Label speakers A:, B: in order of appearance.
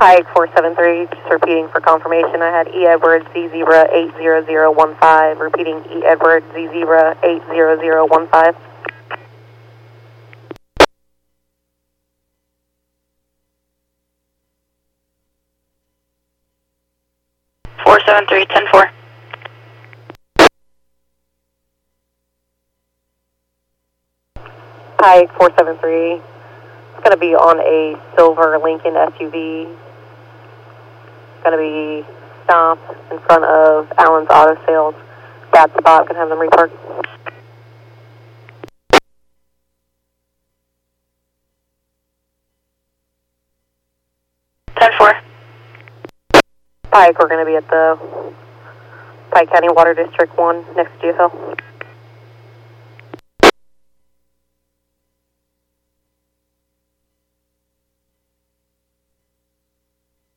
A: Pike 473, just repeating for confirmation. I had E. Edward Z Zebra 80015, repeating E. Edward Z Zebra 80015.
B: 473, 10-4.
A: Pike 473, it's going to be on a silver Lincoln SUV. It's going to be stopped in front of Allen's Auto Sales. That spot, can have them repark. Pike, we're going to be at the Pike County Water District 1 next to GFL.